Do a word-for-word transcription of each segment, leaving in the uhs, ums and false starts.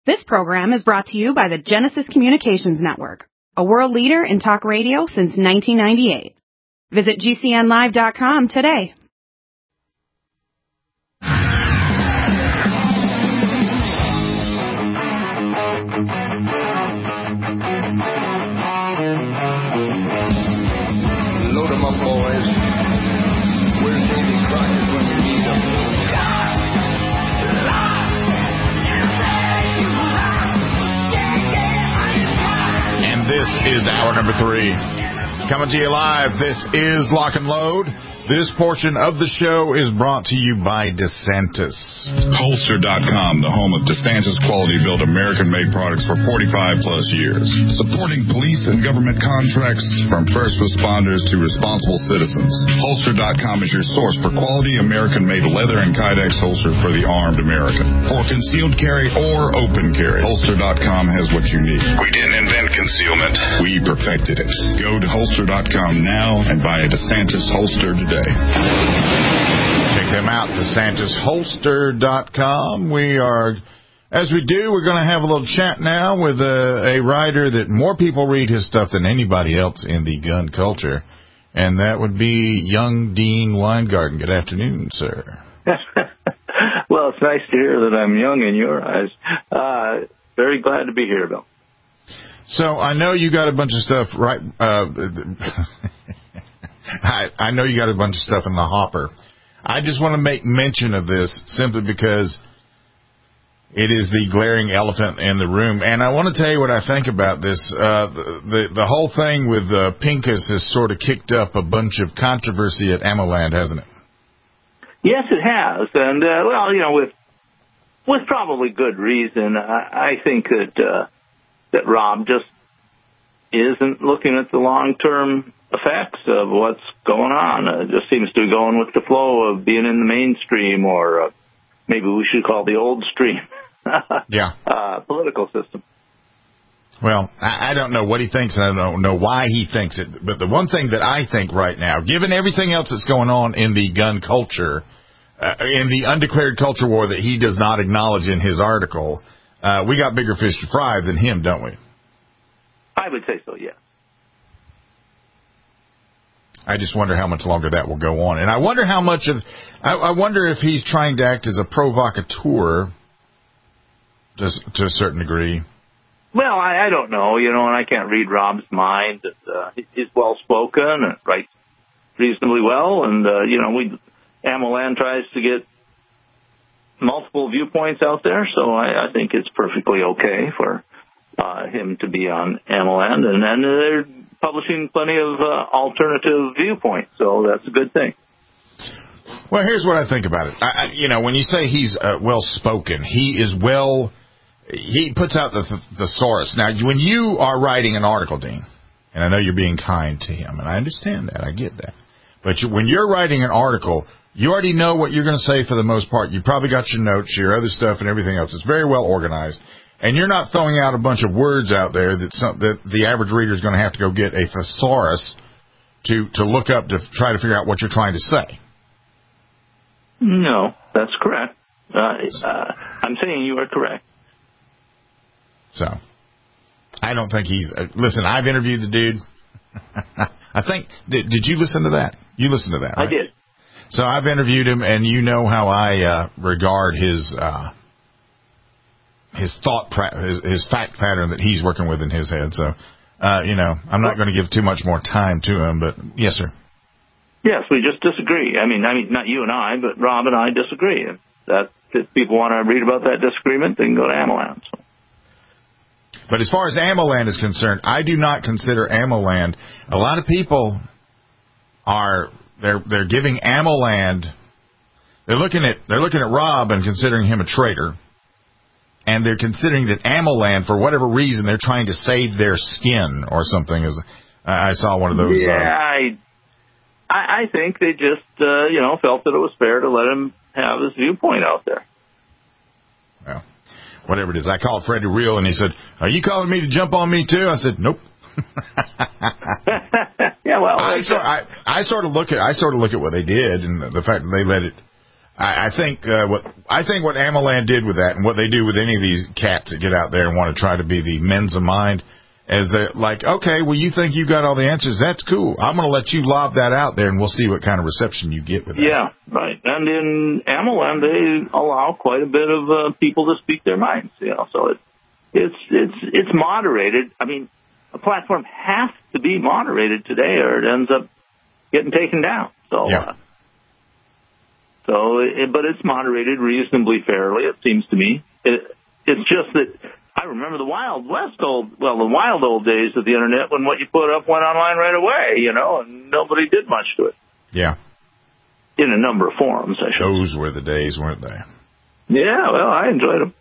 This program is brought to you by the Genesis Communications Network, a world leader in talk radio since nineteen ninety-eight. Visit G C N live dot com today. Load 'em up, boys. Where's Davy Crockett when we need him? And this is hour number three. Coming to you live, this is Lock and Load. This portion of the show is brought to you by DeSantis. Holster dot com, the home of DeSantis quality-built American-made products for forty-five plus years. Supporting police and government contracts from first responders to responsible citizens. Holster dot com is your source for quality American-made leather and Kydex holsters for the armed American. For concealed carry or open carry, Holster dot com has what you need. We didn't invent concealment. We perfected it. Go to Holster dot com now and buy a DeSantis holster today. Check them out, DeSantis Holster dot com. We are, as we do, we're going to have a little chat now with a, a writer that more people read his stuff than anybody else in the gun culture, and that would be young Dean Weingarten. Good afternoon, sir. Well, it's nice to hear that I'm young in your eyes. Uh, very glad to be here, Bill. So I know you got a bunch of stuff right. Uh, I, I know you got a bunch of stuff in the hopper. I just want to make mention of this simply because it is the glaring elephant in the room. And I want to tell you what I think about this. Uh, the, the, the whole thing with uh, Pincus has sort of kicked up a bunch of controversy at AmmoLand, hasn't it? Yes, it has. And, uh, well, you know, with with probably good reason. I, I think that, uh, that Rob just isn't looking at the long-term effects of what's going on. Uh, it just seems to be going with the flow of being in the mainstream, or uh, maybe we should call the old stream yeah. uh, political system. Well, I, I don't know what he thinks, and I don't know why he thinks it. But the one thing that I think right now, given everything else that's going on in the gun culture, uh, in the undeclared culture war that he does not acknowledge in his article, uh, we got bigger fish to fry than him, don't we? I would say so, yes. I just wonder how much longer that will go on. And I wonder how much of, I, I wonder if he's trying to act as a provocateur to, to a certain degree. Well, I, I don't know, you know, and I can't read Rob's mind. Uh, he's well-spoken and writes reasonably well. And, uh, you know, we AmmoLand tries to get multiple viewpoints out there, so I, I think it's perfectly okay for uh, him to be on AmmoLand. And then they're publishing plenty of uh, alternative viewpoints, so that's a good thing. Well, here's what I think about it. I, I, you know, when you say he's uh, well-spoken, he is well, he puts out the th- thesaurus. Now, when you are writing an article, Dean, and I know you're being kind to him, and I understand that, I get that, but you, when you're writing an article, you already know what you're going to say for the most part. You probably got your notes, your other stuff, and everything else. It's very well organized. And you're not throwing out a bunch of words out there that some, that the average reader is going to have to go get a thesaurus to, to look up to try to figure out what you're trying to say. No, that's correct. Uh, uh, I'm saying you are correct. So, I don't think he's... Uh, listen, I've interviewed the dude. I think... Did, did you listen to that? You listened to that, right? I did. So, I've interviewed him, and you know how I uh, regard his... Uh, his thought, his, his fact pattern that he's working with in his head. So, uh, you know, I'm not going to give too much more time to him, but yes, sir. Yes, we just disagree. I mean, I mean, not you and I, but Rob and I disagree. And that if people want to read about that disagreement, they can go to AmmoLand. So. But as far as AmmoLand is concerned, I do not consider AmmoLand. A lot of people are they're they're giving AmmoLand. They're looking at they're looking at Rob and considering him a traitor. And they're considering that AmmoLand, for whatever reason, they're trying to save their skin or something. As I saw one of those. Yeah, uh, I, I think they just, uh, you know, felt that it was fair to let him have his viewpoint out there. Well, whatever it is. I called Freddie Real, and he said, "Are you calling me to jump on me too?" I said, "Nope." Yeah, well, I, sort, I, I sort of look at I sort of look at what they did and the fact that they let it. I, I think uh, what I think what AMOLAN did with that, and what they do with any of these cats that get out there and want to try to be the men's of mind, is they're like, okay, well, you think you got all the answers? That's cool. I'm going to let you lob that out there, and we'll see what kind of reception you get with that. Yeah, right. And in AMOLAN, they allow quite a bit of uh, people to speak their minds. You know, so it, it's it's it's moderated. I mean, a platform has to be moderated today, or it ends up getting taken down. So. Yeah. Uh, So, it, but it's moderated reasonably fairly, it seems to me. It, it's just that I remember the Wild West old, well, the wild old days of the Internet when what you put up went online right away, you know, and nobody did much to it. Yeah. In a number of forums, I should Those were the days, weren't they? Yeah, well, I enjoyed them.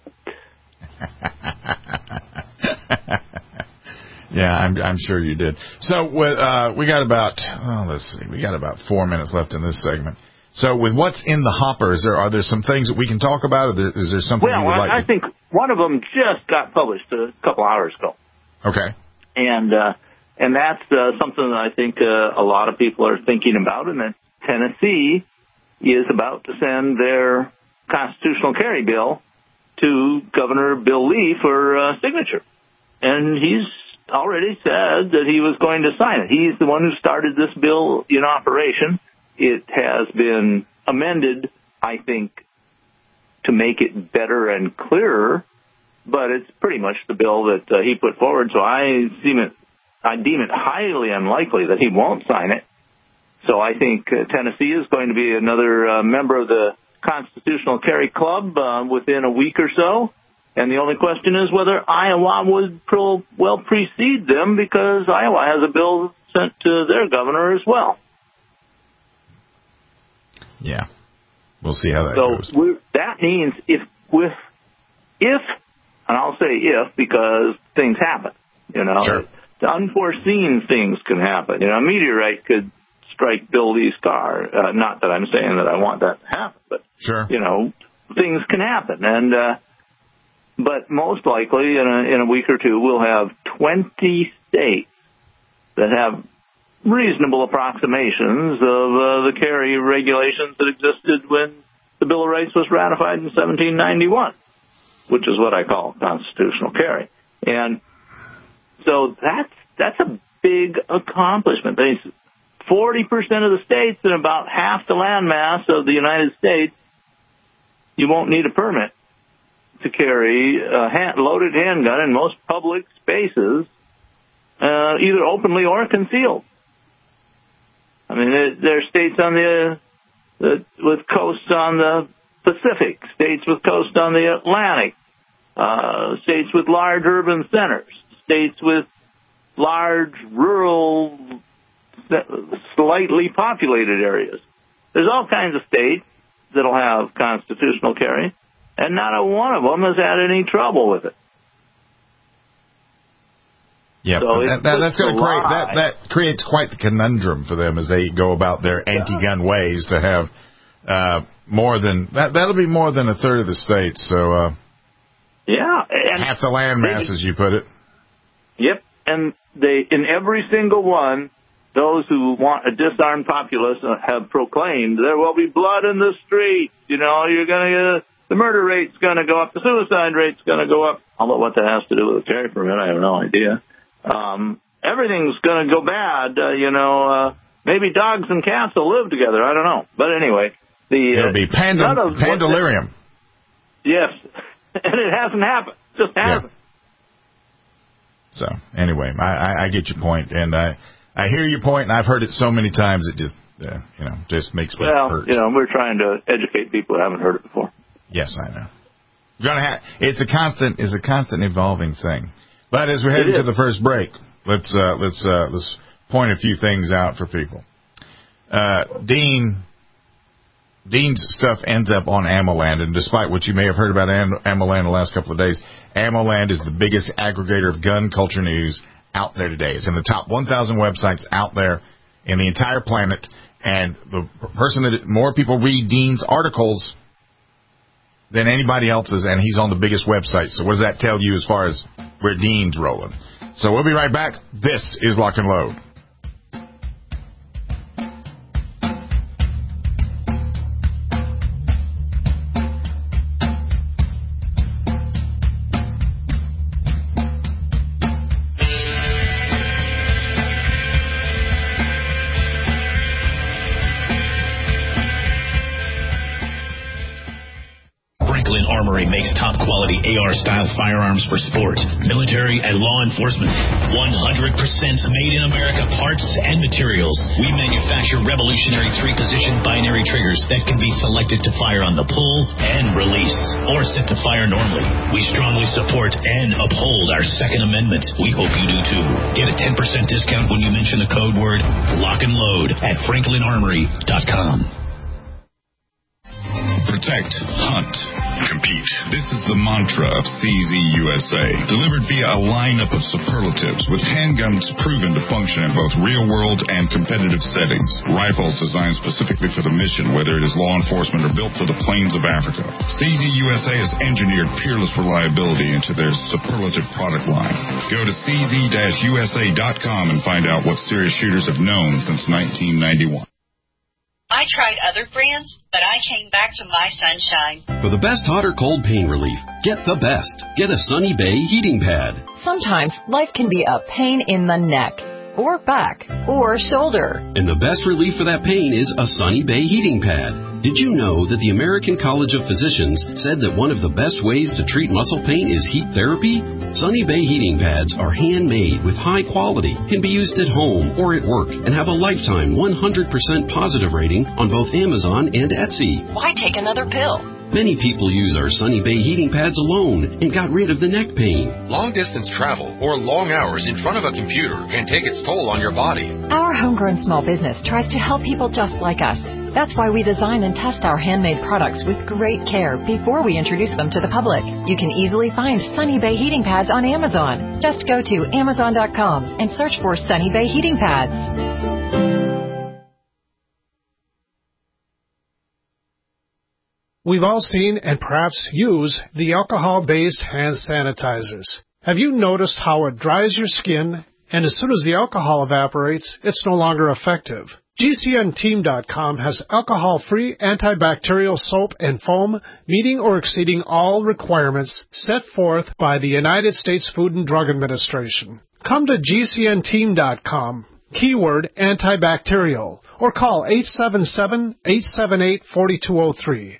Yeah, I'm, I'm sure you did. So, with, uh, we got about, oh, let's see, we got about four minutes left in this segment. So with what's in the hopper, is there, are there some things that we can talk about? Or there, is there something well, you would I, like I to... think one of them just got published a couple hours ago. Okay. And uh, and that's uh, something that I think uh, a lot of people are thinking about, and that Tennessee is about to send their constitutional carry bill to Governor Bill Lee for uh, signature. And he's already said that he was going to sign it. He's the one who started this bill in operation. It has been amended, I think, to make it better and clearer, but it's pretty much the bill that uh, he put forward. So I deem it, I deem it highly unlikely that he won't sign it. So I think uh, Tennessee is going to be another uh, member of the Constitutional Carry Club uh, within a week or so. And the only question is whether Iowa would pro- well precede them, because Iowa has a bill sent to their governor as well. Yeah, we'll see how that so goes. We're, that means if with if, and I'll say if because things happen, you know, sure. Unforeseen things can happen. You know, a meteorite could strike Bill Lee's car. Uh, not that I'm saying that I want that to happen, but sure, you know, things can happen. And uh, but most likely in a in a week or two we'll have twenty states that have reasonable approximations of uh, the carry regulations that existed when the Bill of Rights was ratified in seventeen ninety-one, which is what I call constitutional carry. And so that's that's a big accomplishment. forty percent of the states and about half the landmass of the United States, you won't need a permit to carry a hand, loaded handgun in most public spaces, uh, either openly or concealed. I mean, there are states on the, the with coasts on the Pacific, states with coasts on the Atlantic, uh, states with large urban centers, states with large rural, slightly populated areas. There's all kinds of states that'll have constitutional carry, and not a one of them has had any trouble with it. Yeah, so that, that, that's going to create that that creates quite the conundrum for them as they go about their anti-gun ways to have uh, more than that. That'll be more than a third of the states. So uh, yeah, and half the landmass, as you put it. Yep, and they in every single one, those who want a disarmed populace have proclaimed there will be blood in the streets. You know, you're going to the murder rate's going to go up, the suicide rate's going to go up. Although what that has to do with a carry permit, I have no idea. Um, everything's going to go bad, uh, you know, uh, maybe dogs and cats will live together. I don't know. But anyway, the, it'll be pandem- uh, pandalarium. Yes. And it hasn't happened. It just hasn't. Yeah. So anyway, I, I, I get your point, and I, I hear your point, and I've heard it so many times it just, uh, you know, just makes me well, hurt. You know, we're trying to educate people who haven't heard it before. Yes, I know. You're gonna have, it's a constant, it's a constant evolving thing. But as we're heading to the first break, let's uh, let's uh, let's point a few things out for people. Uh, Dean Dean's stuff ends up on AMOLAN, and despite what you may have heard about Am- AMOLAN the last couple of days, AMOLAN is the biggest aggregator of gun culture news out there today. It's in the top one thousand websites out there in the entire planet, and the person that more people read Dean's articles than anybody else's, and he's on the biggest website. So what does that tell you as far as where Dean's rolling? So we'll be right back. This is Lock and Load. makes top-quality A R-style firearms for sport, military, and law enforcement. one hundred percent made in America parts and materials. We manufacture revolutionary three-position binary triggers that can be selected to fire on the pull and release, or set to fire normally. We strongly support and uphold our Second Amendment. We hope you do too. Get a ten percent discount when you mention the code word lock and load at franklin armory dot com. Protect, hunt, compete. This is the mantra of C Z U S A, delivered via a lineup of superlatives with handguns proven to function in both real-world and competitive settings. Rifles designed specifically for the mission, whether it is law enforcement or built for the plains of Africa. C Z U S A has engineered peerless reliability into their superlative product line. Go to c z dash u s a dot com and find out what serious shooters have known since nineteen ninety-one. I tried other brands, but I came back to my Sunshine. For the best hot or cold pain relief, get the best. Get a Sunny Bay heating pad. Sometimes life can be a pain in the neck, or back, or shoulder. And the best relief for that pain is a Sunny Bay heating pad. Did you know that the American College of Physicians said that one of the best ways to treat muscle pain is heat therapy? Sunny Bay heating pads are handmade with high quality, can be used at home or at work, and have a lifetime one hundred percent positive rating on both Amazon and Etsy. Why take another pill? Many people use our Sunny Bay heating pads alone and got rid of the neck pain. Long-distance travel or long hours in front of a computer can take its toll on your body. Our homegrown small business tries to help people just like us. That's why we design and test our handmade products with great care before we introduce them to the public. You can easily find Sunny Bay heating pads on Amazon. Just go to amazon dot com and search for Sunny Bay heating pads. We've all seen and perhaps use the alcohol-based hand sanitizers. Have you noticed how it dries your skin, and as soon as the alcohol evaporates, it's no longer effective? G C N team dot com has alcohol-free antibacterial soap and foam meeting or exceeding all requirements set forth by the United States Food and Drug Administration. Come to G C N team dot com, keyword antibacterial, or call eight seven seven, eight seven eight, four two zero three.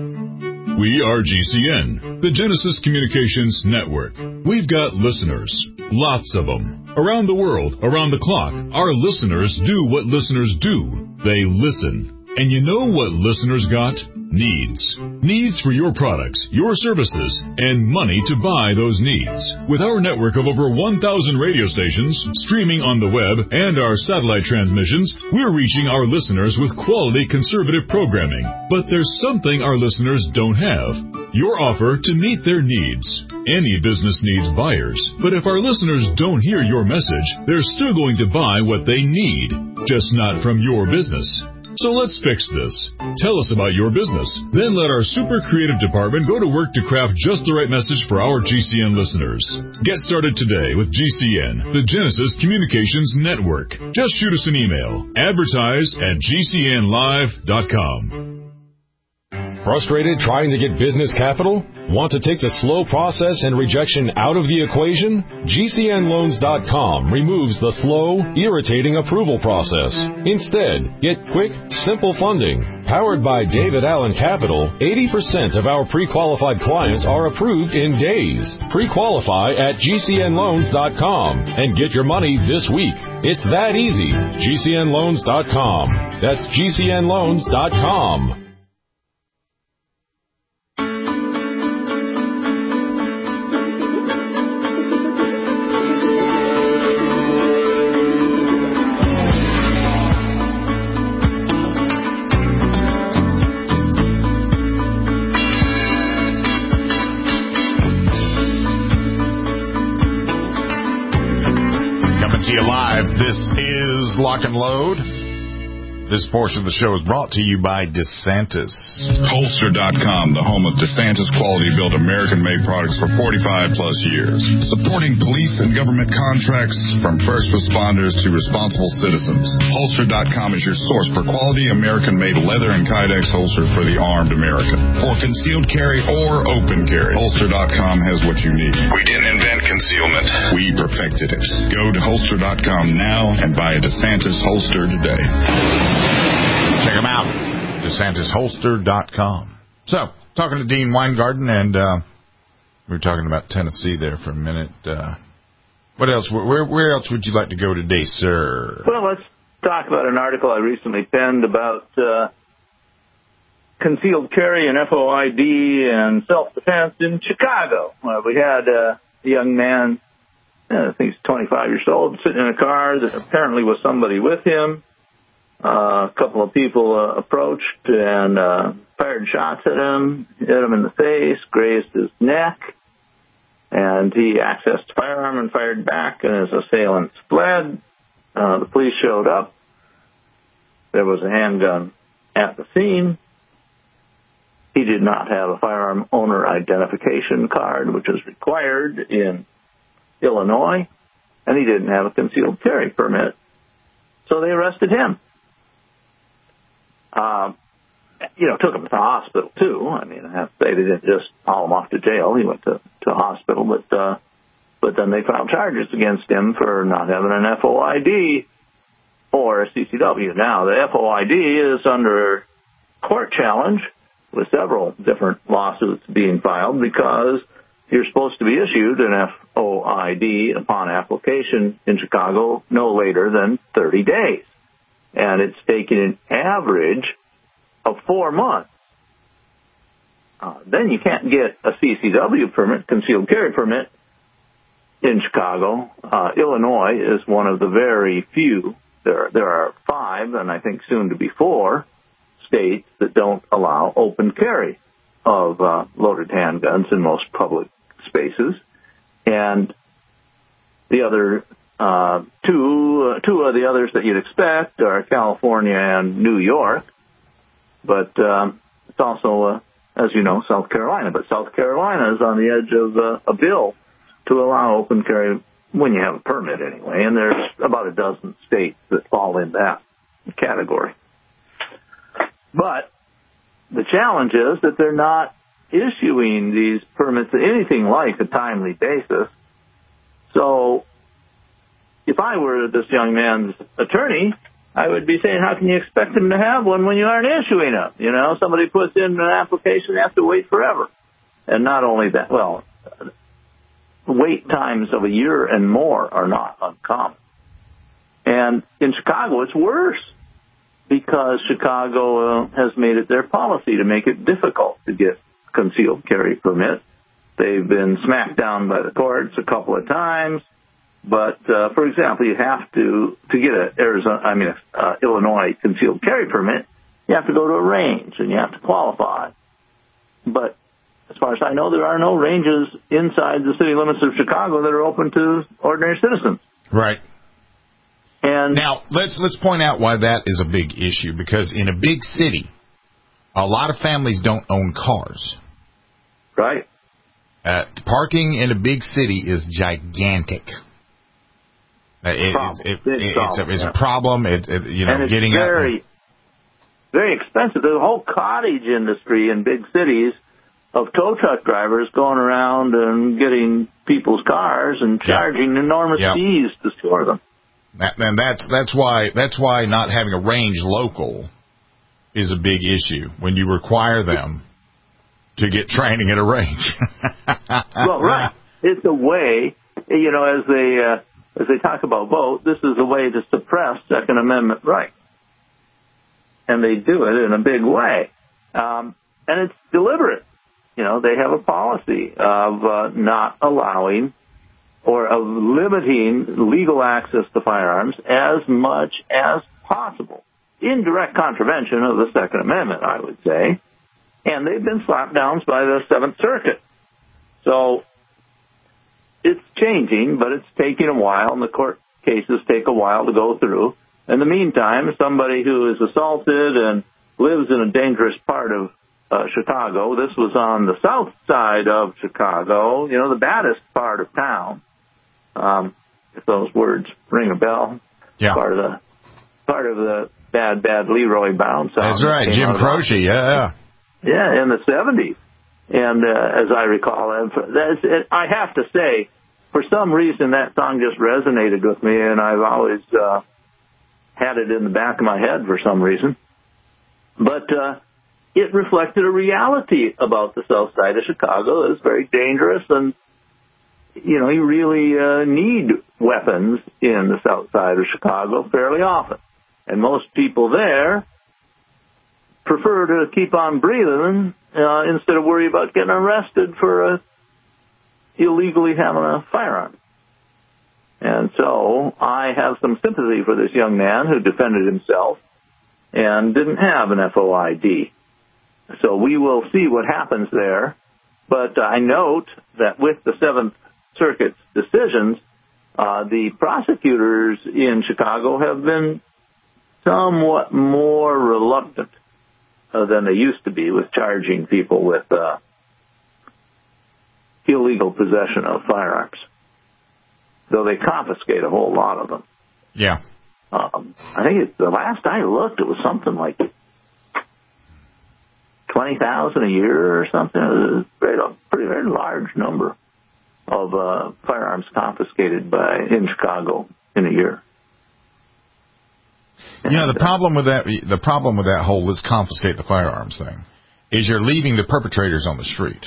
We are G C N, the Genesis Communications Network. We've got listeners, lots of them. Around the world, around the clock, our listeners do what listeners do. They listen. And you know what listeners got? Needs. Needs for your products, your services, and money to buy those needs. With our network of over one thousand radio stations, streaming on the web, and our satellite transmissions, we're reaching our listeners with quality conservative programming. But there's something our listeners don't have. Your offer to meet their needs. Any business needs buyers, but if our listeners don't hear your message, they're still going to buy what they need, just not from your business. So let's fix this. Tell us about your business. Then let our super creative department go to work to craft just the right message for our G C N listeners. Get started today with G C N, the Genesis Communications Network. Just shoot us an email. Advertise at g c n live dot com. Frustrated trying to get business capital? Want to take the slow process and rejection out of the equation? G C N loans dot com removes the slow, irritating approval process. Instead, get quick, simple funding. Powered by David Allen Capital, eighty percent of our pre-qualified clients are approved in days. Pre-qualify at G C N loans dot com and get your money this week. It's that easy. G C N loans dot com. That's G C N loans dot com. This is Lock and Load. This portion of the show is brought to you by DeSantis. Holster dot com, the home of DeSantis quality-built American-made products for forty-five plus years. Supporting police and government contracts from first responders to responsible citizens. Holster dot com is your source for quality American-made leather and Kydex holsters for the armed American. For concealed carry or open carry, Holster dot com has what you need. We didn't invent concealment. We perfected it. Go to Holster dot com now and buy a DeSantis holster today. Check them out. DeSantis Holster dot com. So, talking to Dean Weingarten, and uh, we were talking about Tennessee there for a minute. Uh, what else? Where, where else would you like to go today, sir? Well, let's talk about an article I recently penned about uh, concealed carry and F O I D and self-defense in Chicago. Well, we had uh, a young man, I think he's twenty-five years old, sitting in a car that apparently was somebody with him. Uh, a couple of people uh, approached and uh, fired shots at him, hit him in the face, grazed his neck, and he accessed a firearm and fired back, and his assailants fled. Uh, the police showed up. There was a handgun at the scene. He did not have a firearm owner identification card, which is required in Illinois, and he didn't have a concealed carry permit. So they arrested him. Uh, you know, took him to the hospital, too. I mean, I have to say they didn't just haul him off to jail. He went to, to hospital, but uh, but then they filed charges against him for not having an F O I D or a C C W. Now, the F O I D is under court challenge with several different lawsuits being filed because you're supposed to be issued an F O I D upon application in Chicago no later than thirty days. And it's taking an average of four months. Uh, then you can't get a C C W permit, concealed carry permit, in Chicago. Uh, Illinois is one of the very few. There, there are five, and I think soon to be four, states that don't allow open carry of uh, loaded handguns in most public spaces. And the other uh, two, uh, two of the others that you'd expect are California and New York. But um, it's also, uh, as you know, South Carolina. But South Carolina is on the edge of uh, a bill to allow open carry when you have a permit anyway. And there's about a dozen states that fall in that category. But the challenge is that they're not issuing these permits at anything like a timely basis. So if I were this young man's attorney, I would be saying, how can you expect him to have one when you aren't issuing them? You know, somebody puts in an application, they have to wait forever. And not only that, well, wait times of a year and more are not uncommon. And in Chicago, it's worse because Chicago uh, has made it their policy to make it difficult to get concealed carry permit. They've been smacked down by the courts a couple of times. But, uh, for example, you have to, to get a Arizona, I mean, uh, Illinois concealed carry permit, you have to go to a range and you have to qualify. But as far as I know, there are no ranges inside the city limits of Chicago that are open to ordinary citizens. Right. And now, let's let's point out why that is a big issue, because in a big city, a lot of families don't own cars. Right. Uh, parking in a big city is gigantic. Uh, it, problem. It, it, Big it's, problem, a, it's yeah. a problem. It, it, you know, and it's getting very, out. very expensive. The whole cottage industry in big cities of tow truck drivers going around and getting people's cars and charging yep. enormous yep. fees to store them. That, and that's that's why that's why not having a range local is a big issue when you require them to get training at a range. Well, right. It's a way, you know, as they uh, as they talk about vote, this is a way to suppress Second Amendment rights, and they do it in a big way, um, and it's deliberate. You know, they have a policy of uh, not allowing or of limiting legal access to firearms as much as possible, in direct contravention of the Second Amendment, I would say. And they've been slapped down by the Seventh Circuit. So it's changing, but it's taking a while, and the court cases take a while to go through. In the meantime, somebody who is assaulted and lives in a dangerous part of uh, Chicago, this was on the south side of Chicago, you know, the baddest part of town. Um, if those words ring a bell, yeah. part of the part of the bad, bad Leroy Brown song. That's right, Jim Croce, yeah, yeah, in the seventies. And uh, as I recall, that's it, I have to say, for some reason that song just resonated with me, and I've always uh, had it in the back of my head for some reason. But uh, it reflected a reality about the south side of Chicago that is very dangerous, and, you know, you really uh, need weapons in the south side of Chicago fairly often. And most people there prefer to keep on breathing uh, instead of worry about getting arrested for uh, illegally having a firearm. And so I have some sympathy for this young man who defended himself and didn't have an F O I D. So we will see what happens there. But I note that with the Seventh Circuit's decisions, uh, the prosecutors in Chicago have been somewhat more reluctant uh, than they used to be with charging people with uh, illegal possession of firearms, though they confiscate a whole lot of them. Yeah. Um, I think it, the last I looked, it was something like twenty thousand a year or something. It was a very, pretty very large number of uh, firearms confiscated by in Chicago in a year. You know, the problem with that, the problem with that whole let's confiscate the firearms thing is you're leaving the perpetrators on the street.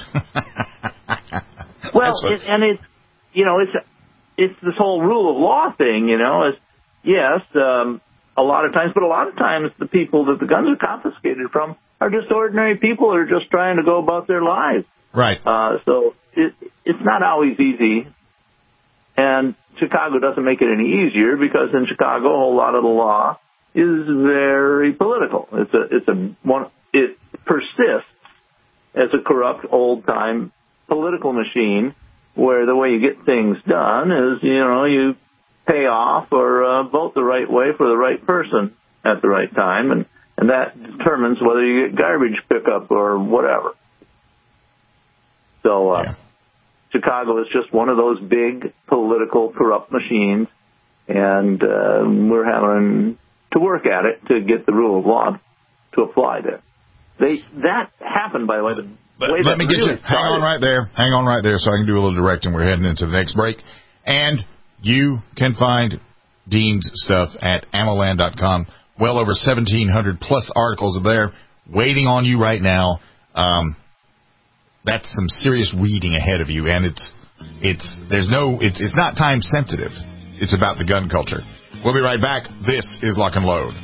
Well, it, and it's, you know, it's, it's this whole rule of law thing, you know, is, yes, um, a lot of times, but a lot of times the people that the guns are confiscated from are just ordinary people who are just trying to go about their lives. Right. Uh, so it, it's not always easy. And Chicago doesn't make it any easier because in Chicago, a whole lot of the law is very political. It's a, it's a one, it persists as a corrupt old-time political machine where the way you get things done is, you know, you pay off or uh, vote the right way for the right person at the right time, and, and that determines whether you get garbage pickup or whatever. So uh, yeah. Chicago is just one of those big political corrupt machines, and uh, we're having to work at it to get the rule of law to apply there. They that happened, by the way. The but way let me get really you. Hang on right there. Hang on right there, so I can do a little directing. We're heading into the next break, and you can find Dean's stuff at amoland dot com. Well over seventeen hundred plus articles are there waiting on you right now. Um, that's some serious reading ahead of you, and it's it's there's no it's it's not time sensitive. It's about the gun culture. We'll be right back. This is Lock and Load.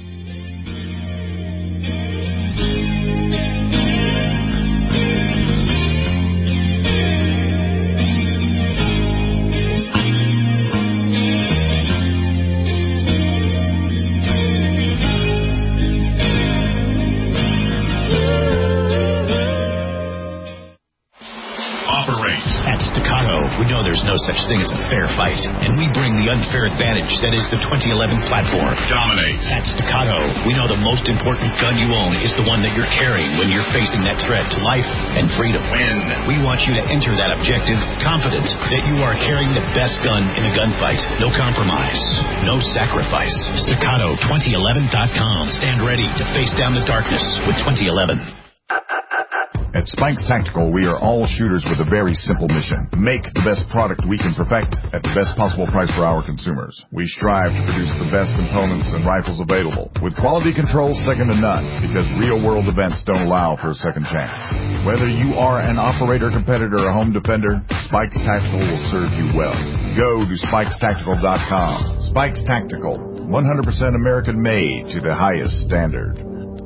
We know there's no such thing as a fair fight, and we bring the unfair advantage that is the twenty eleven platform. Dominate. At Staccato, we know the most important gun you own is the one that you're carrying when you're facing that threat to life and freedom. Win. We want you to enter that objective confident that you are carrying the best gun in a gunfight. No compromise. No sacrifice. Staccato twenty eleven dot com. Stand ready to face down the darkness with twenty eleven. At Spikes Tactical, we are all shooters with a very simple mission. Make the best product we can perfect at the best possible price for our consumers. We strive to produce the best components and rifles available, with quality control second to none, because real-world events don't allow for a second chance. Whether you are an operator, competitor, or home defender, Spikes Tactical will serve you well. Go to spikes tactical dot com. Spikes Tactical, one hundred percent American-made to the highest standard.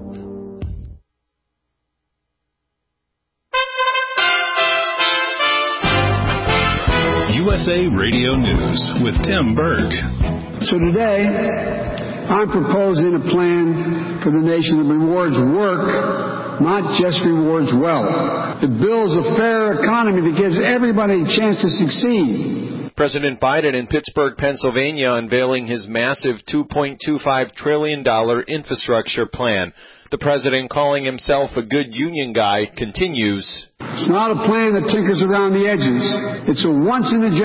U S A Radio News with Tim Berg. So today, I'm proposing a plan for the nation that rewards work, not just rewards wealth. It builds a fair economy that gives everybody a chance to succeed. President Biden in Pittsburgh, Pennsylvania, unveiling his massive two point two five trillion dollars infrastructure plan. The president, calling himself a good union guy, continues. It's not a plan that tinkers around the edges. It's a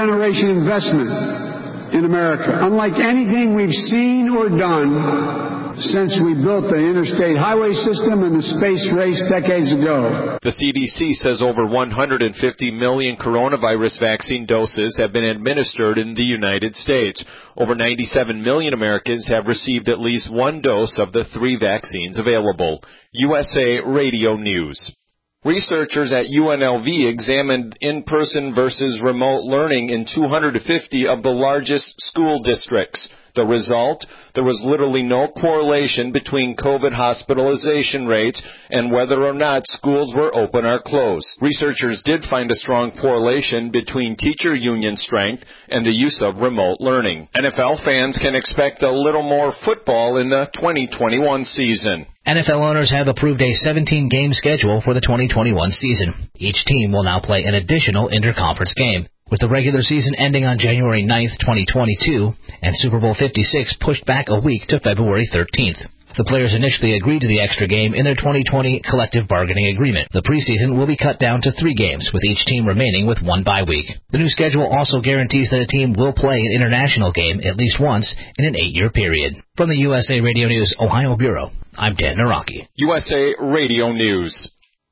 once-in-a-generation investment in America. Unlike anything we've seen or done since we built the interstate highway system and the space race decades ago. The C D C says over one hundred fifty million coronavirus vaccine doses have been administered in the United States. Over ninety-seven million Americans have received at least one dose of the three vaccines available. U S A Radio News. Researchers at U N L V examined in-person versus remote learning in two hundred fifty of the largest school districts. The result? There was literally no correlation between COVID hospitalization rates and whether or not schools were open or closed. Researchers did find a strong correlation between teacher union strength and the use of remote learning. N F L fans can expect a little more football in the twenty twenty-one season. N F L owners have approved a seventeen-game schedule for the twenty twenty-one season. Each team will now play an additional interconference game, with the regular season ending on January ninth, twenty twenty-two, and Super Bowl fifty-six pushed back a week to February thirteenth. The players initially agreed to the extra game in their twenty twenty collective bargaining agreement. The preseason will be cut down to three games, with each team remaining with one bye week. The new schedule also guarantees that a team will play an international game at least once in an eight-year period. From the U S A Radio News Ohio Bureau, I'm Dan Naraki. U S A Radio News.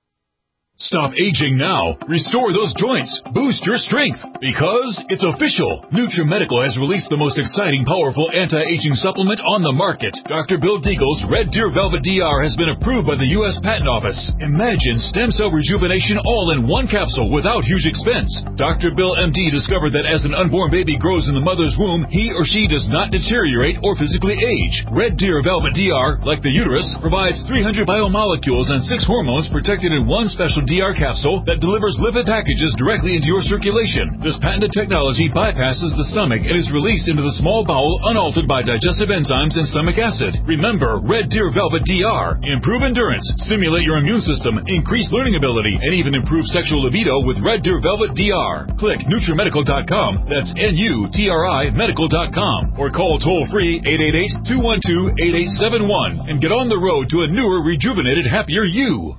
Stop aging now. Restore those joints. Boost your strength. Because it's official. NutriMedical has released the most exciting, powerful anti-aging supplement on the market. Doctor Bill Deagle's Red Deer Velvet D R has been approved by the U S Patent Office. Imagine stem cell rejuvenation all in one capsule without huge expense. Doctor Bill M D discovered that as an unborn baby grows in the mother's womb, he or she does not deteriorate or physically age. Red Deer Velvet D R, like the uterus, provides three hundred biomolecules and six hormones protected in one special D R capsule that delivers lipid packages directly into your circulation. This patented technology bypasses the stomach and is released into the small bowel unaltered by digestive enzymes and stomach acid. Remember, Red Deer Velvet D R. Improve endurance, stimulate your immune system, increase learning ability, and even improve sexual libido with Red Deer Velvet D R. Click NutriMedical dot com, that's N U T R I medical dot com, or call toll-free eight eight eight, two one two, eight eight seven one and get on the road to a newer, rejuvenated, happier you.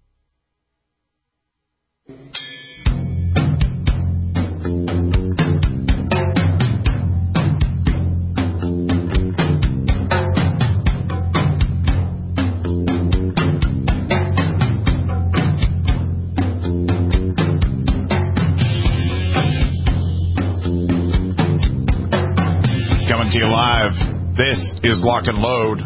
Coming to you live. This is Lock and Load.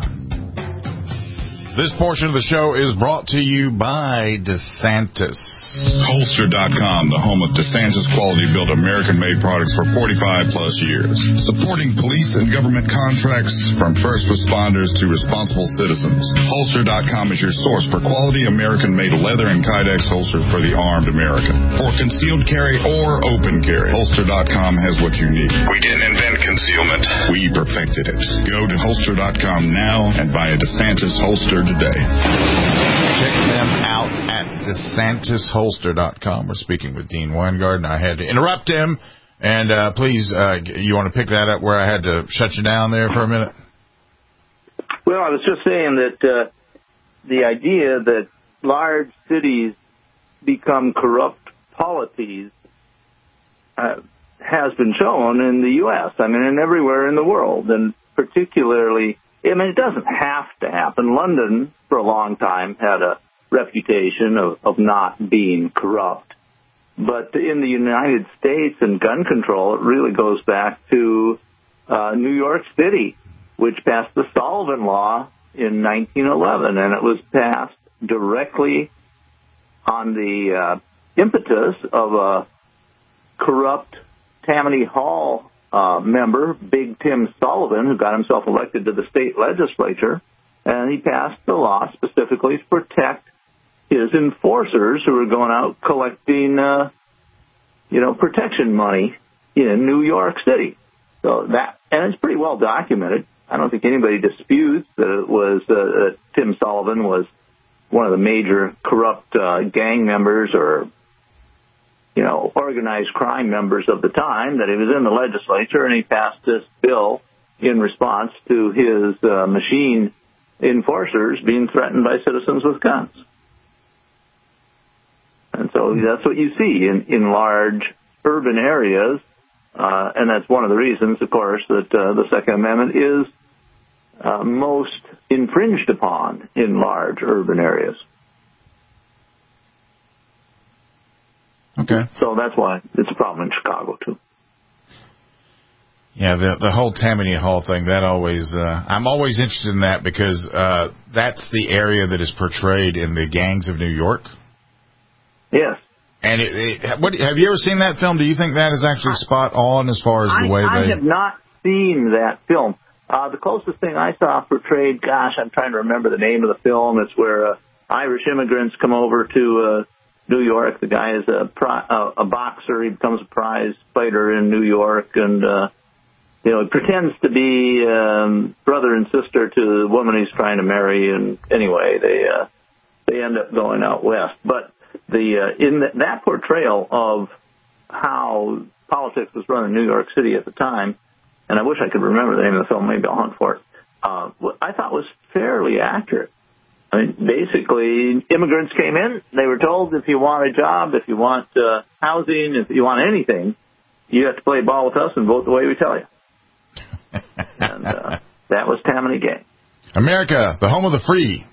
This portion of the show is brought to you by DeSantis. Holster dot com, the home of DeSantis quality-built American-made products for forty-five plus years. Supporting police and government contracts from first responders to responsible citizens. Holster dot com is your source for quality American-made leather and Kydex holsters for the armed American. For concealed carry or open carry, Holster dot com has what you need. We didn't invent concealment. We perfected it. Go to Holster dot com now and buy a DeSantis holster today. Check them out at DeSantis Holster dot com. We're speaking with Dean Weingard, and I had to interrupt him. And uh, please, uh, you want to pick that up where I had to shut you down there for a minute? Well, I was just saying that uh, the idea that large cities become corrupt polities uh, has been shown in the U S I mean, and everywhere in the world, and particularly, I mean, it doesn't have to happen. London, for a long time, had a reputation of, of not being corrupt. But in the United States and gun control, it really goes back to uh, New York City, which passed the Sullivan Law in nineteen eleven, and it was passed directly on the uh, impetus of a corrupt Tammany Hall uh, member, Big Tim Sullivan, who got himself elected to the state legislature, and he passed the law specifically to protect his enforcers who were going out collecting, uh, you know, protection money in New York City. So that, and it's pretty well documented. I don't think anybody disputes that it was uh, that Tim Sullivan was one of the major corrupt uh, gang members or, you know, organized crime members of the time, that he was in the legislature and he passed this bill in response to his uh, machine enforcers being threatened by citizens with guns. And so that's what you see in, in large urban areas, uh, and that's one of the reasons, of course, that uh, the Second Amendment is uh, most infringed upon in large urban areas. Okay. So that's why it's a problem in Chicago, too. Yeah, the the whole Tammany Hall thing, that always, uh, I'm always interested in that because uh, that's the area that is portrayed in the Gangs of New York. Yes. And it, it, what, have you ever seen that film? Do you think that is actually spot on as far as the I, way I they... have not seen that film. Uh, the closest thing I saw portrayed, gosh, I'm trying to remember the name of the film. It's where uh, Irish immigrants come over to uh, New York. The guy is a, pri- uh, a boxer. He becomes a prize fighter in New York, and uh, you know, he pretends to be um, brother and sister to the woman he's trying to marry. And anyway, they uh, they end up going out west. But the uh, in the, that portrayal of how politics was run in New York City at the time, and I wish I could remember the name of the film, maybe I'll hunt for it, uh, I thought was fairly accurate. I mean, basically, immigrants came in. They were told, if you want a job, if you want uh, housing, if you want anything, you have to play ball with us and vote the way we tell you. And uh, that was Tammany Gang. America, the home of the free.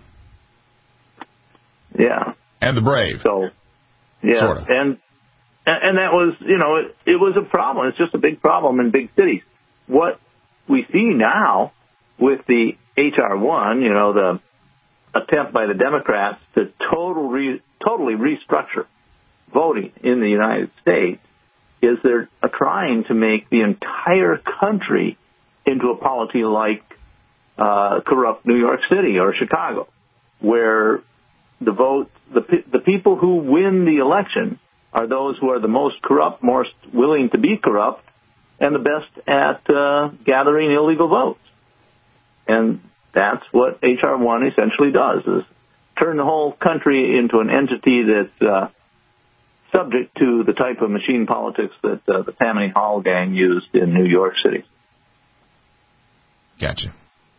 Yeah. And the brave. So, yeah. Sort of. And, and that was, you know, it, it was a problem. It's just a big problem in big cities. What we see now with the H R one, you know, the attempt by the Democrats to total re, totally restructure voting in the United States, is they're trying to make the entire country into a polity like uh, corrupt New York City or Chicago, where the vote, the the people who win the election are those who are the most corrupt, most willing to be corrupt, and the best at uh, gathering illegal votes. And that's what H R one essentially does, is turn the whole country into an entity that's uh, subject to the type of machine politics that uh, the Tammany Hall gang used in New York City. Gotcha.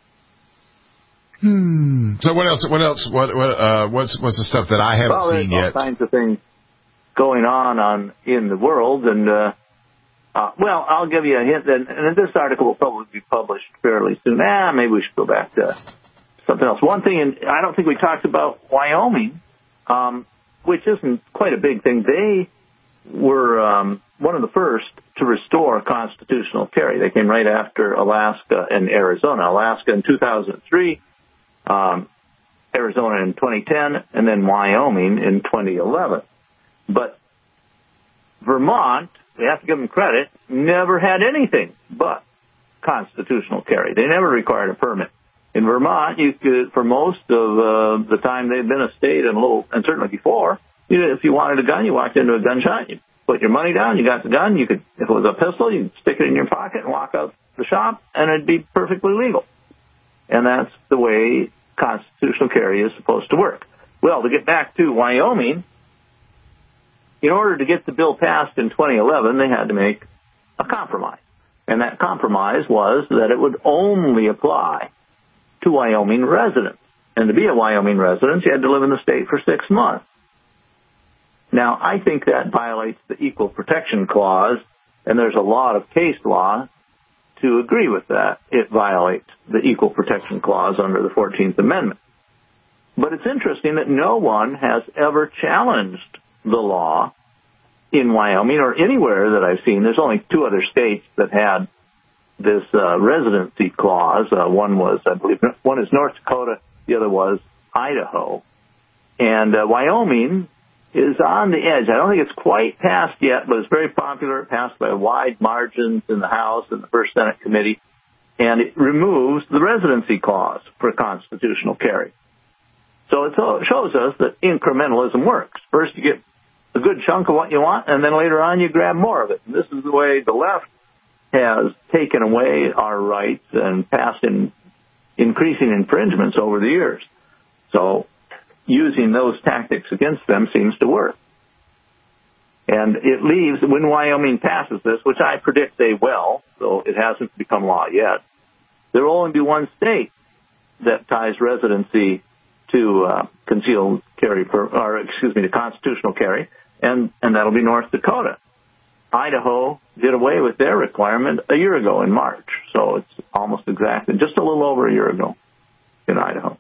Hmm. So what else? What else? What? What? Uh, what's? What's the stuff that I haven't well, seen all yet? All kinds of things going on on in the world, and uh, uh, well, I'll give you a hint. That, and this article will probably be published fairly soon. Ah, maybe we should go back to something else. One thing, and I don't think we talked about Wyoming, um, which isn't quite a big thing. They were um, one of the first to restore constitutional carry. They came right after Alaska and Arizona. Alaska in two thousand three, um, Arizona in twenty ten, and then Wyoming in twenty eleven. But Vermont, we have to give them credit, never had anything but constitutional carry. They never required a permit. In Vermont, you could, for most of uh, the time they've been a state, and a little, and certainly before, you, if you wanted a gun, you walked into a gun shop, you put your money down, you got the gun, you could, if it was a pistol, you could stick it in your pocket and walk out the shop, and it'd be perfectly legal. And that's the way constitutional carry is supposed to work. Well, to get back to Wyoming, in order to get the bill passed in twenty eleven, they had to make a compromise. And that compromise was that it would only apply to Wyoming residents. And to be a Wyoming resident, you had to live in the state for six months. Now, I think that violates the Equal Protection Clause, and there's a lot of case law to agree with that. It violates the Equal Protection Clause under the fourteenth Amendment. But it's interesting that no one has ever challenged the law in Wyoming or anywhere that I've seen. There's only two other states that had this uh, residency clause. Uh, one was, I believe, one is North Dakota, the other was Idaho. And uh, Wyoming is on the edge. I don't think it's quite passed yet, but it's very popular. It passed by wide margins in the House and the First Senate Committee, and it removes the residency clause for constitutional carry. So it shows us that incrementalism works. First, you get a good chunk of what you want, and then later on you grab more of it. And this is the way the left has taken away our rights and passed in increasing infringements over the years. So using those tactics against them seems to work. And it leaves, when Wyoming passes this, which I predict they will, though it hasn't become law yet, there will only be one state that ties residency to uh, concealed carry, per, or excuse me, to constitutional carry, and, and that'll be North Dakota. Idaho did away with their requirement a year ago in March. So so it's almost exactly, just a little over a year ago in Idaho.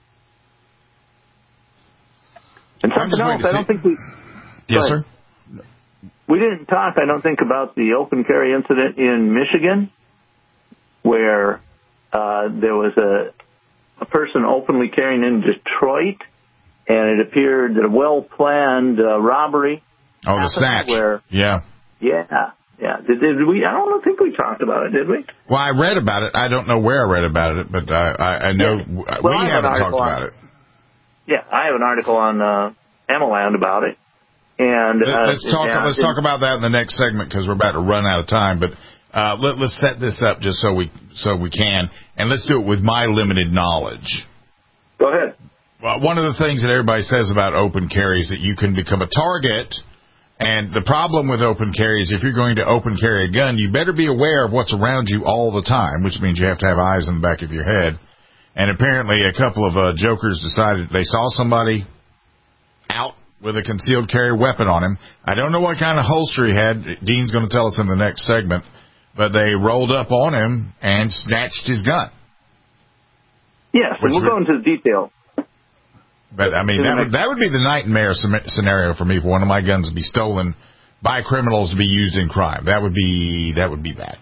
And something else, I don't think we... Yes, sir? We didn't talk, I don't think, about the open carry incident in Michigan, where uh, there was a, a person openly carrying in Detroit, and it appeared a well-planned uh, robbery. Oh, the snatch. Where, yeah. Yeah, yeah. Did, did we? I don't think we talked about it, did we? Well, I read about it. I don't know where I read about it, but I, I, I know yeah. well, we I haven't talked on, about it. Yeah, I have an article on uh, Amaland about it. And uh, let's talk. Yeah, let's talk about that in the next segment because we're about to run out of time. But uh, let, let's set this up just so we so we can, and let's do it with my limited knowledge. Go ahead. Well, one of the things that everybody says about open carry is that you can become a target. And the problem with open carry is if you're going to open carry a gun, you better be aware of what's around you all the time, which means you have to have eyes in the back of your head. And apparently a couple of uh, jokers decided they saw somebody out with a concealed carry weapon on him. I don't know what kind of holster he had. Dean's going to tell us in the next segment. But they rolled up on him and snatched his gun. Yes, and we'll re- go into the detail. But, I mean, that would, that would be the nightmare scenario for me for one of my guns to be stolen by criminals to be used in crime. That would be that would be bad.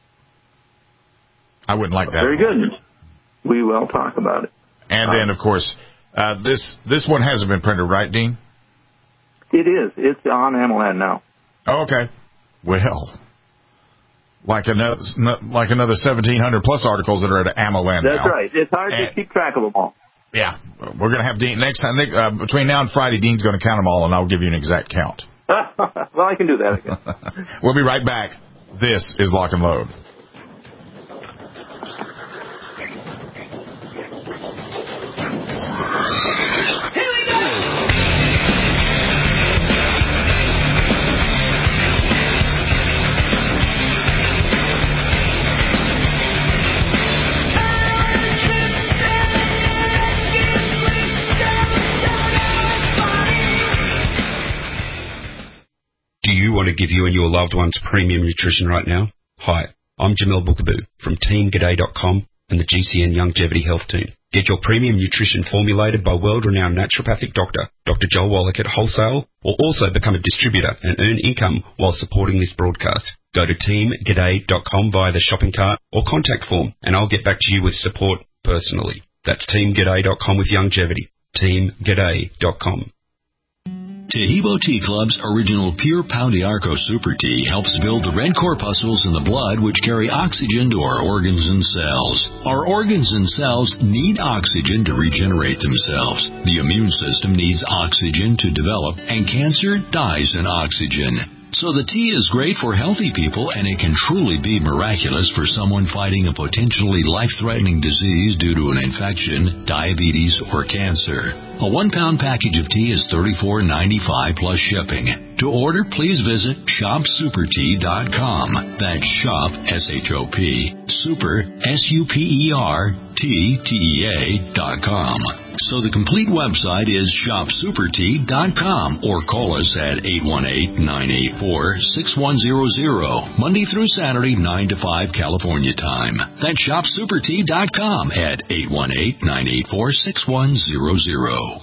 I wouldn't like that. Very good. We will talk about it. And then, of course, uh, this this one hasn't been printed, right, Dean? It is. It's on Amaland now. Oh, okay. Well, like another like another seventeen hundred plus articles that are at Amaland now. That's right. It's hard and, to keep track of them all. Yeah, we're going to have Dean next time. Uh, between now and Friday, Dean's going to count them all, and I'll give you an exact count. Well, I can do that again. We'll be right back. This is Lock and Load. Do you want to give you and your loved ones premium nutrition right now? Hi, I'm Jamel Bookaboo from team g'day dot com and the G C N Longevity Health Team. Get your premium nutrition formulated by world-renowned naturopathic doctor, Doctor Joel Wallach at wholesale, or also become a distributor and earn income while supporting this broadcast. Go to team g'day dot com via the shopping cart or contact form, and I'll get back to you with support personally. That's team g'day dot com with longevity. team g'day dot com. Tahibo Tea Club's original Pure Pau d'Arco Super Tea helps build the red corpuscles in the blood which carry oxygen to our organs and cells. Our organs and cells need oxygen to regenerate themselves. The immune system needs oxygen to develop, and cancer dies in oxygen. So the tea is great for healthy people, and it can truly be miraculous for someone fighting a potentially life-threatening disease due to an infection, diabetes, or cancer. A one-pound package of tea is thirty-four ninety-five plus shipping. To order, please visit shop super tea dot com. That's shop, S H O P, super, S U P E R, T, T E A, dot com. So the complete website is shop super tea dot com, or call us at eight one eight, nine eight four, six one zero zero, Monday through Saturday, nine to five California time. That's shop super tea dot com at eight one eight, nine eight four, six one zero zero.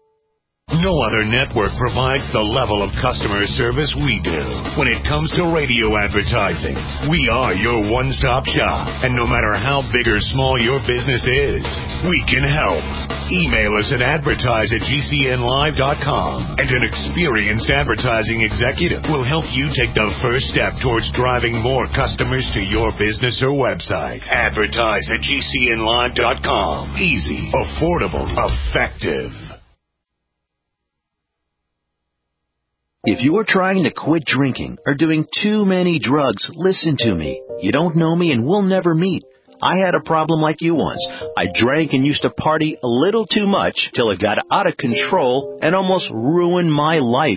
No other network provides the level of customer service we do. When it comes to radio advertising, we are your one-stop shop. And no matter how big or small your business is, we can help. Email us at advertise at G C N live dot com, and an experienced advertising executive will help you take the first step towards driving more customers to your business or website. Advertise at G C N live dot com. Easy, affordable, effective. If you are trying to quit drinking or doing too many drugs, listen to me. You don't know me and we'll never meet. I had a problem like you once. I drank and used to party a little too much till it got out of control and almost ruined my life.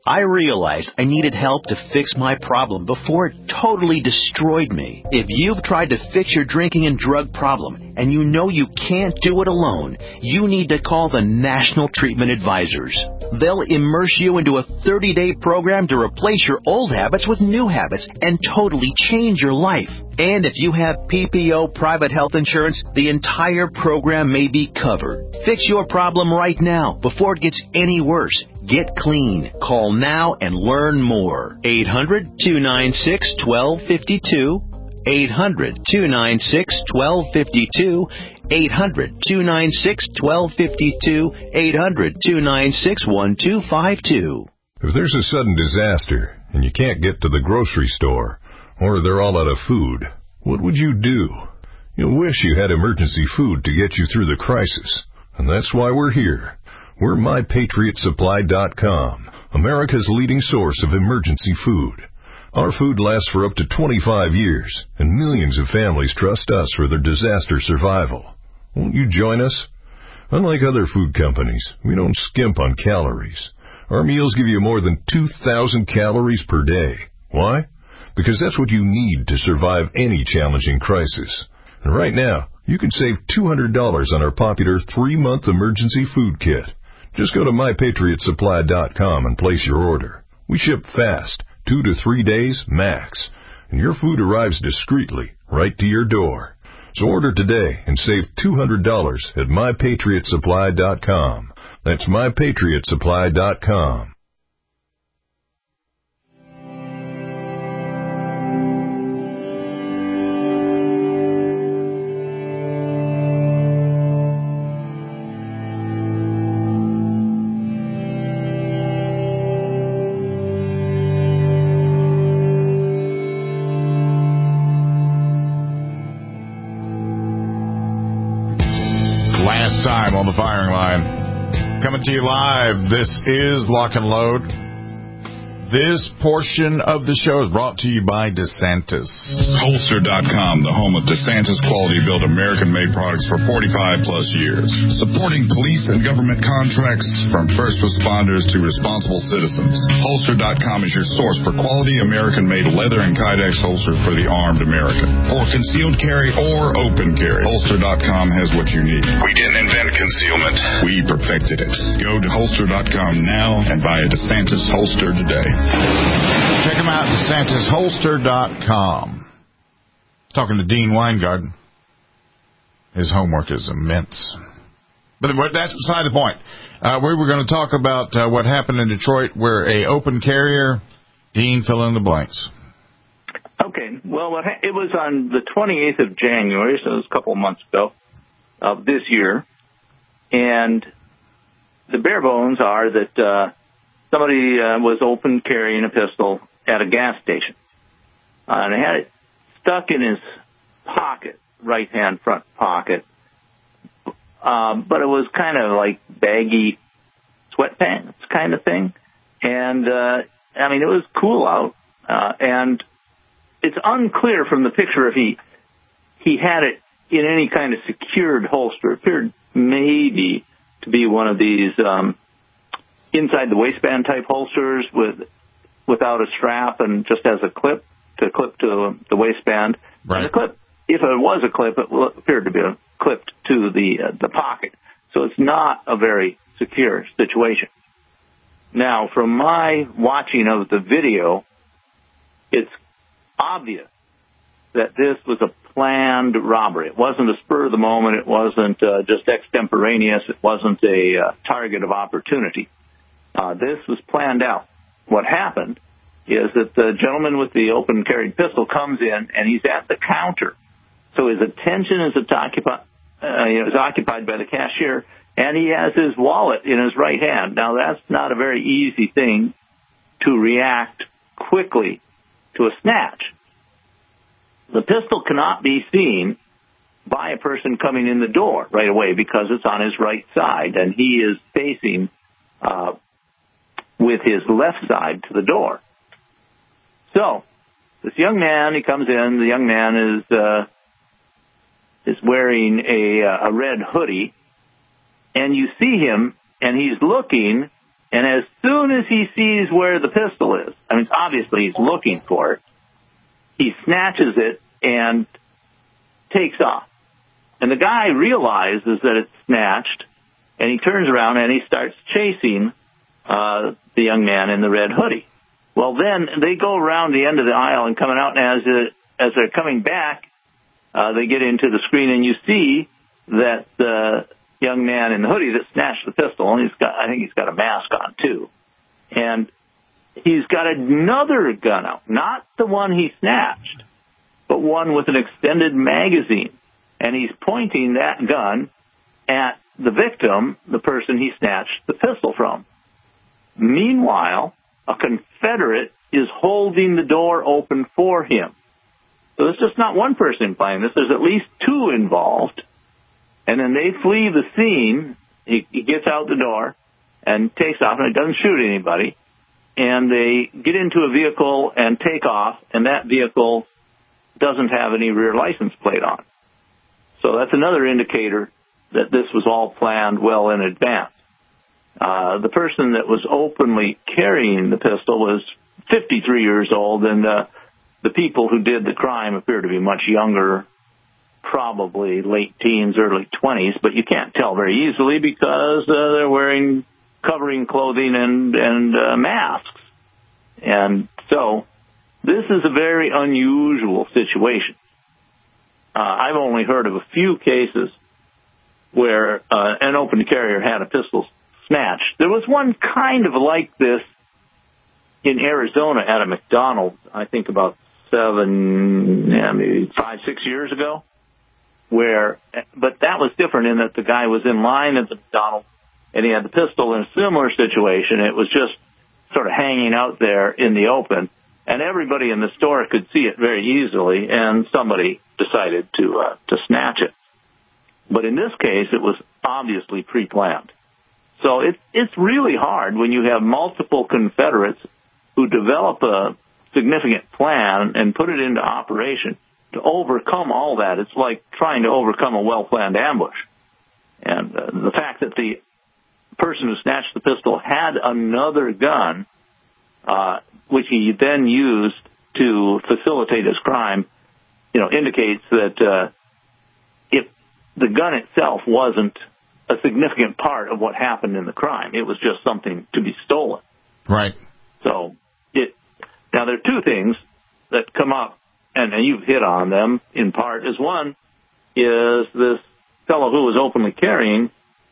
I realized I needed help to fix my problem before it totally destroyed me. If you've tried to fix your drinking and drug problem and you know you can't do it alone, you need to call the National Treatment Advisors. They'll immerse you into a thirty-day program to replace your old habits with new habits and totally change your life. And if you have P P O private health insurance, the entire program may be covered. Fix your problem right now before it gets any worse. Get clean. Call now and learn more. eight hundred, two nine six, one two five two. eight hundred, two nine six, one two five two. eight hundred, two nine six, one two five two. eight hundred, two nine six, one two five two. If there's a sudden disaster and you can't get to the grocery store, or they're all out of food, what would you do? You'll wish you had emergency food to get you through the crisis. And that's why we're here. We're My Patriot Supply dot com, America's leading source of emergency food. Our food lasts for up to twenty-five years, and millions of families trust us for their disaster survival. Won't you join us? Unlike other food companies, we don't skimp on calories. Our meals give you more than two thousand calories per day. Why? Because that's what you need to survive any challenging crisis. And right now, you can save two hundred dollars on our popular three-month emergency food kit. Just go to My Patriot Supply dot com and place your order. We ship fast, two to three days max, and your food arrives discreetly right to your door. So order today and save two hundred dollars at My Patriot Supply dot com. That's My Patriot Supply dot com. Time on the firing line. Coming to you live, this is Lock and Load. This portion of the show is brought to you by DeSantis. Holster dot com, the home of DeSantis quality-built American-made products for forty-five plus years. Supporting police and government contracts from first responders to responsible citizens. Holster dot com is your source for quality American-made leather and Kydex holsters for the armed American. For concealed carry or open carry, Holster dot com has what you need. We didn't invent concealment. We perfected it. Go to Holster dot com now and buy a DeSantis holster today. Check them out, DeSantis Holster dot com. Talking to Dean Weingarten. His homework is immense. But that's beside the point. Uh, we were going to talk about uh, what happened in Detroit where a open carrier, Dean, fill in the blanks. Okay. Well, it was on the twenty-eighth of January, so it was a couple of months ago, of this year. And the bare bones are that uh, somebody uh, was open carrying a pistol at a gas station. Uh, and he had it stuck in his pocket, right-hand front pocket. Um, but it was kind of like baggy sweatpants kind of thing. And, uh, I mean, it was cool out. Uh, and it's unclear from the picture if he he had it in any kind of secured holster. It appeared maybe to be one of these um, inside the waistband type holsters with without a strap and just as a clip to clip to the waistband. Right. And the clip, if it was a clip, it appeared to be clipped to the uh, the pocket. So it's not a very secure situation. Now, from my watching of the video, it's obvious that this was a planned robbery. It wasn't a spur of the moment. It wasn't uh, just extemporaneous. It wasn't a uh, target of opportunity. Uh, this was planned out. What happened is that the gentleman with the open carried pistol comes in and he's at the counter. So his attention is, occupi- uh, you know, is occupied by the cashier, and he has his wallet in his right hand. Now, that's not a very easy thing to react quickly to a snatch. The pistol cannot be seen by a person coming in the door right away because it's on his right side, and he is facing uh, with his left side to the door. So this young man, he comes in. The young man is uh, is wearing a, a red hoodie, and you see him, and he's looking And as soon as he sees where the pistol is, I mean, obviously he's looking for it, he snatches it and takes off. And the guy realizes that it's snatched, and he turns around and he starts chasing uh, the young man in the red hoodie. Well, then they go around the end of the aisle and coming out, and as, it, as they're coming back, uh, they get into the screen, and you see that the young man in the hoodie that snatched the pistol, and he's got, I think he's got a mask on, too. And he's got another gun out, not the one he snatched, but one with an extended magazine. And he's pointing that gun at the victim, the person he snatched the pistol from. Meanwhile, a Confederate is holding the door open for him. So it's just not one person playing this. There's at least two involved. And then they flee the scene. He, he gets out the door and takes off, and it doesn't shoot anybody. And they get into a vehicle and take off, and that vehicle doesn't have any rear license plate on. So that's another indicator that this was all planned well in advance. Uh, the person that was openly carrying the pistol was fifty-three years old, and uh, the people who did the crime appear to be much younger, probably late teens, early twenties, but you can't tell very easily because uh, they're wearing covering clothing and, and uh, masks. And so this is a very unusual situation. Uh, I've only heard of a few cases where uh, an open carrier had a pistol snatched. There was one kind of like this in Arizona at a McDonald's, I think about seven, yeah, maybe five, six years ago, where, but that was different in that the guy was in line at the McDonald's and he had the pistol. In a similar situation, it was just sort of hanging out there in the open, and everybody in the store could see it very easily, and somebody decided to uh, to snatch it. But in this case, it was obviously pre-planned. So it, it's really hard when you have multiple Confederates who develop a significant plan and put it into operation to overcome all that. It's like trying to overcome a well-planned ambush. And uh, the fact that the person who snatched the pistol had another gun, uh, which he then used to facilitate his crime, you know, indicates that uh, if the gun itself wasn't a significant part of what happened in the crime, it was just something to be stolen. Right. So it now there are two things that come up, and, and you've hit on them in part. Is one is this fellow who was openly carrying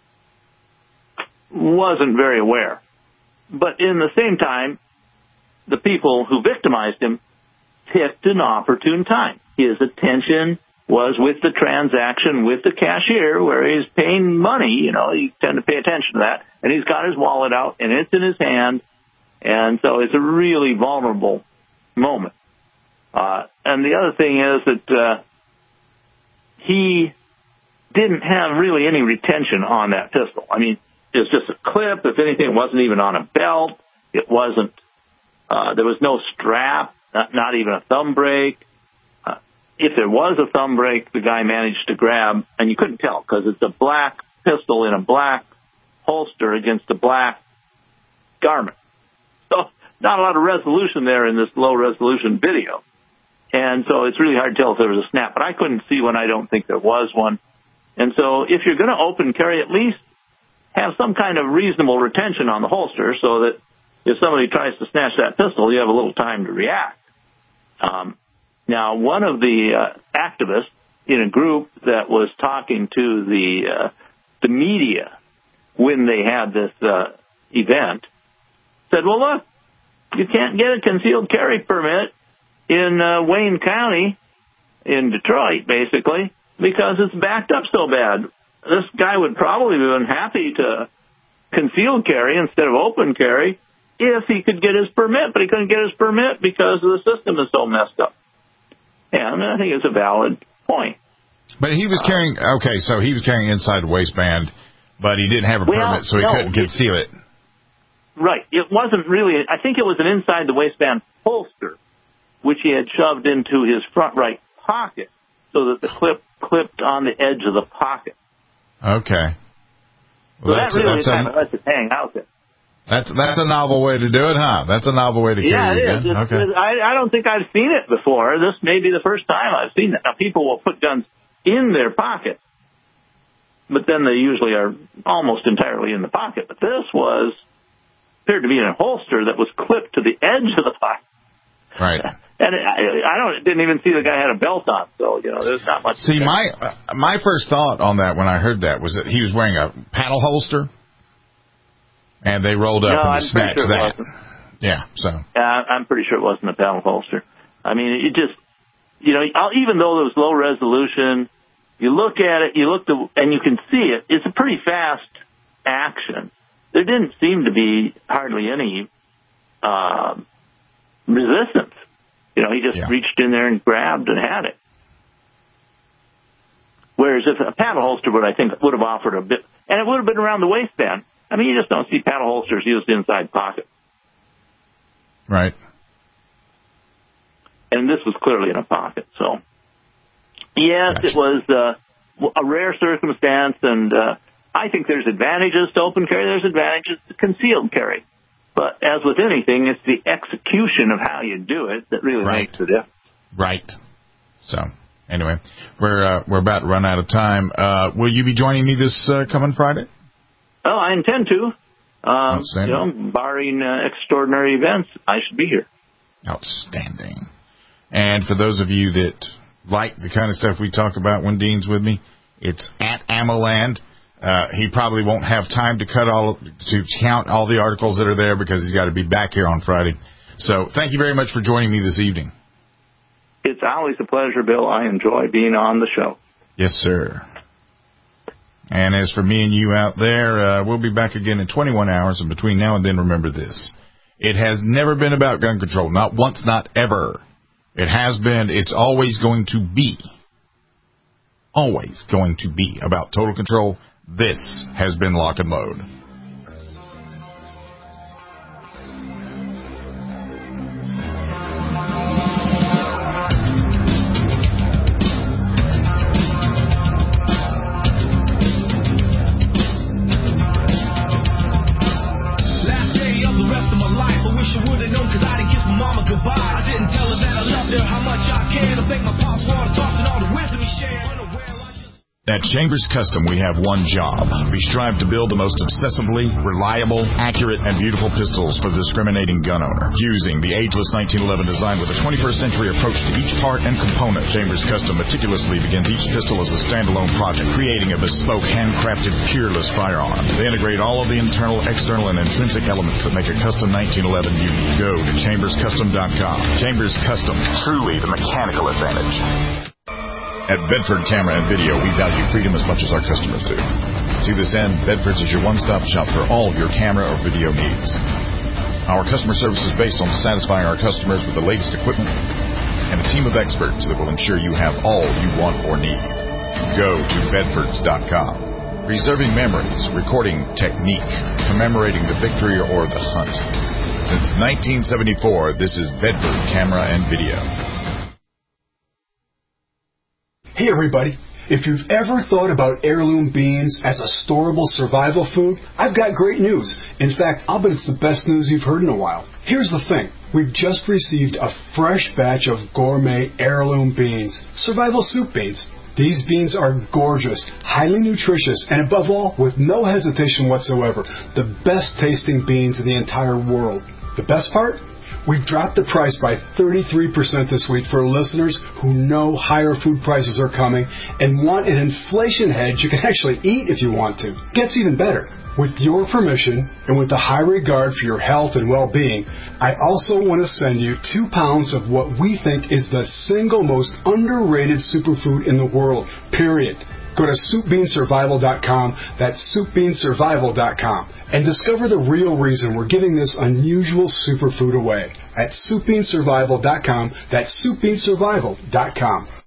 wasn't very aware. But in the same time, the people who victimized him picked an opportune time. His attention was with the transaction with the cashier where he's paying money. You know, you tend to pay attention to that. And he's got his wallet out, and it's in his hand. And so it's a really vulnerable moment. Uh, and the other thing is that uh, he didn't have really any retention on that pistol. I mean, it was just a clip. If anything, it wasn't even on a belt. It wasn't, uh, there was no strap, not, not even a thumb brake. Uh, if there was a thumb brake, the guy managed to grab, and you couldn't tell because it's a black pistol in a black holster against a black garment. So not a lot of resolution there in this low-resolution video. And so it's really hard to tell if there was a snap. But I couldn't see one. I don't think there was one. And so if you're going to open carry, at least have some kind of reasonable retention on the holster so that if somebody tries to snatch that pistol, you have a little time to react. Um, now, one of the uh, activists in a group that was talking to the uh, the media when they had this uh, event said, well, look, you can't get a concealed carry permit in uh, Wayne County, in Detroit, basically, because it's backed up so bad. This guy would probably have been happy to conceal carry instead of open carry if he could get his permit, but he couldn't get his permit because the system is so messed up. And I think it's a valid point. But he was carrying, okay, so he was carrying inside the waistband, but he didn't have a well, permit, so he no, couldn't conceal it. Right. It wasn't really, I think it was an inside the waistband holster, which he had shoved into his front right pocket so that the clip clipped on the edge of the pocket. Okay. So Well, that that's, really that's kind un- of lets it hang out there. That's that's a novel way to do it, huh? That's a novel way to carry yeah, your it gun. is. It's, Okay. I, I don't think I've seen it before. This may be the first time I've seen it. Now, people will put guns in their pocket, but then they usually are almost entirely in the pocket. But this was appeared to be in a holster that was clipped to the edge of the pocket. Right. And it, I, I don't didn't even see the guy had a belt on, so you know there's not much. See, my uh, my first thought on that when I heard that was that he was wearing a paddle holster, and they rolled up no, and I'm snatched pretty sure that. It wasn't. Yeah, so. Uh, I'm pretty sure it wasn't a paddle holster. I mean, it just, you know, even though it was low resolution, you look at it, you look to, and you can see it. It's a pretty fast action. There didn't seem to be hardly any uh, resistance. You know, he just yeah. reached in there and grabbed and had it. Whereas if a paddle holster would, I think, would have offered a bit, and it would have been around the waistband. I mean, you just don't see paddle holsters used inside pockets. Right. And this was clearly in a pocket, so. Yes, gotcha. It was uh, a rare circumstance, and uh, I think there's advantages to open carry, there's advantages to concealed carry. But as with anything, it's the execution of how you do it that really right. makes the difference. Right. So, anyway, we're uh, we're about to run out of time. Uh, will you be joining me this uh, coming Friday? Oh, I intend to. Um, you know, barring uh, extraordinary events, I should be here. Outstanding. And for those of you that like the kind of stuff we talk about when Dean's with me, it's at AmmoLand. Uh, he probably won't have time to cut all to count all the articles that are there because he's got to be back here on Friday. So thank you very much for joining me this evening. It's always a pleasure, Bill. I enjoy being on the show. Yes, sir. And as for me and you out there, uh, we'll be back again in twenty-one hours. And between now and then, remember this. It has never been about gun control. Not once, not ever. It has been. It's always going to be. Always going to be about total control. This has been Lock and Load. At Chambers Custom, we have one job. We strive to build the most obsessively reliable, accurate, and beautiful pistols for the discriminating gun owner. Using the ageless nineteen eleven design with a twenty-first century approach to each part and component, Chambers Custom meticulously begins each pistol as a standalone project, creating a bespoke, handcrafted, peerless firearm. They integrate all of the internal, external, and intrinsic elements that make a custom nineteen eleven unique. Go to chambers custom dot com. Chambers Custom, truly the mechanical advantage. At Bedford Camera and Video, we value freedom as much as our customers do. To this end, Bedford's is your one-stop shop for all your camera or video needs. Our customer service is based on satisfying our customers with the latest equipment and a team of experts that will ensure you have all you want or need. Go to bedfords dot com. Preserving memories, recording technique, commemorating the victory or the hunt. Since nineteen seventy-four, this is Bedford Camera and Video. Hey everybody, if you've ever thought about heirloom beans as a storable survival food, I've got great news. In fact, I'll bet it's the best news you've heard in a while. Here's the thing. We've just received a fresh batch of gourmet heirloom beans, survival soup beans. These beans are gorgeous, highly nutritious, and above all, with no hesitation whatsoever, the best tasting beans in the entire world. The best part? We've dropped the price by thirty-three percent this week for listeners who know higher food prices are coming and want an inflation hedge you can actually eat if you want to. Gets even better. With your permission and with the high regard for your health and well-being, I also want to send you two pounds of what we think is the single most underrated superfood in the world, period. Go to soup bean survival dot com, that's soup bean survival dot com, and discover the real reason we're giving this unusual superfood away at soup bean survival dot com, that's soup bean survival dot com.